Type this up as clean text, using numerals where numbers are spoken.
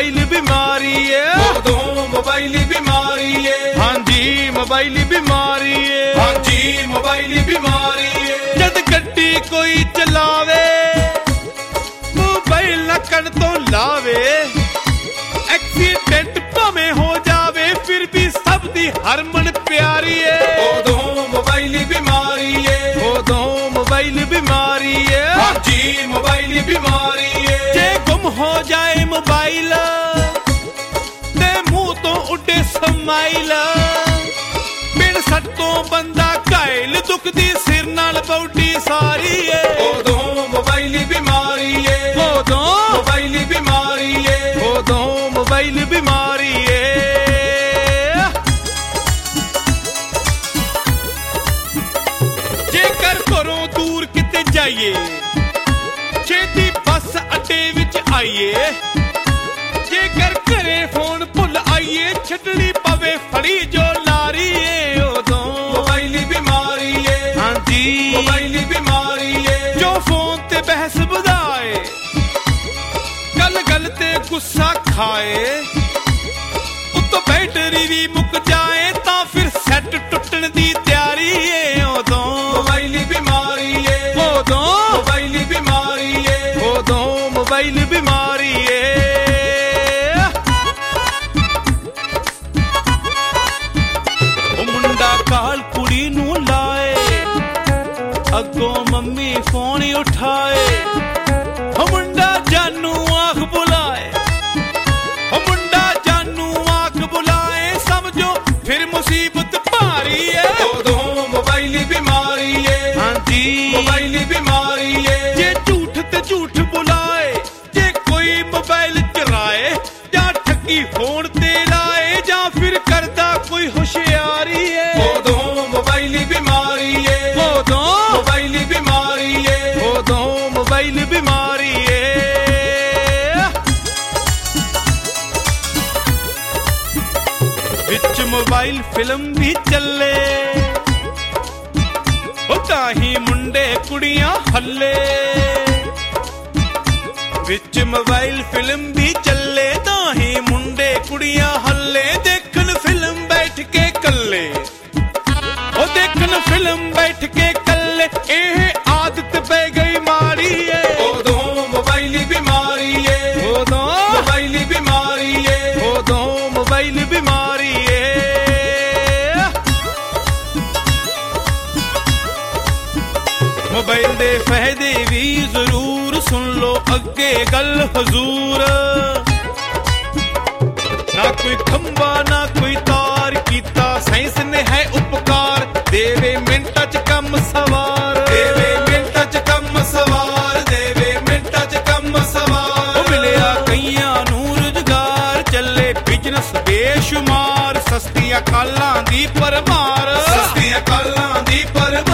Mobile बीमारी है, उदों मोबाइल बीमारी है, हाँ जी मोबाइल बीमारी है, हाँ जी मोबाइल बीमारी है। जद गड्डी कोई चलावे मोबाइल न कण तो लावे, एक्सीडेंट भावें हो जावे फिर भी सब दी हरमन प्यारी है, उदों मोबाइल बीमारी है, उदों मोबाइल बीमारी है, हाँ जी मोबाइल बीमारी है। जे गुम हो जाए मोबाइल ते मुंह तो उड़े समाइल, बिन सट्टों बंदा घायल दुखदी सिर नाल बौडी सारी है, उदों मोबाइल बीमारी है, उदों मोबाइल बीमारी है, उदों मोबाइल बीमारी है। जेकर घरों दूर किते जाइए छेती बस अड्डे विच आइए, जेकर घरे फोन भुल आइए छड्डनी पवे फड़ी जो लारी है, उदों मोबाइल बीमारी है, हाँ जी मोबाइल बीमारी है, जो फोन ते बहस बुधाए गल गल ते गुस्सा खाए, उत्तों बैटरी भी मुक जाए तां फिर सैट टुटण दी तैयारी है, उदों मोबाइल बीमारी है, उदों मोबाइल बीमारी है, उदों मोबाइल बीमारी है। ओ मुंडा काल कुड़ी नू लाए अगों मम्मी फोन उठाए, ओ मुंडा जानू आख बुलाए, ओ मुंडा जानू आख बुलाए समझो फिर मुसीबत भारी है, उदों मोबाइल बीमारी है, हाँ जी मोबाइल बीमारी है, जे झूठ ते झूठ बुलाए, जे कोई मोबाइल चराए जां ठगी फोन ते लाए जां फिर करदा कोई होशियारी है, उदों मोबाइल बीमारी है, उदों मोबाइल बीमारी है, उदों मोबाइल बीमारी है। विच मोबाइल फिल्म भी चले ओ ताही मुंडे कुड़ियां हल्ले, विच मोबाइल फिल्म भी चले ताही मुंडे कुड़ियां हल्ले, देखन फिल्म बैठ के कल्ले ओ देखन फिल्म बैठ के कल्ले एह आदत पै गई माड़ी है, उदों मोबाइल बीमारी है, उदों मोबाइल बीमारी है, उदों मोबाइल बीमारी है। मोबाइल दे फायदे भी जरूर सुन लो अगे गल हजूर, ना कोई खंबा ना कोई तार कीता साइंस ने है उपकार, देवे मिंटां च कम सवार, देवे मिंटां च कम सवार, देवे मिंटां च कम सवार, ओ मिलिया कईयां नूं रुजगार, चले बिजनस बेशुमार, सस्तियां कालां दी परमार, सस्तियां कालां दी परमार,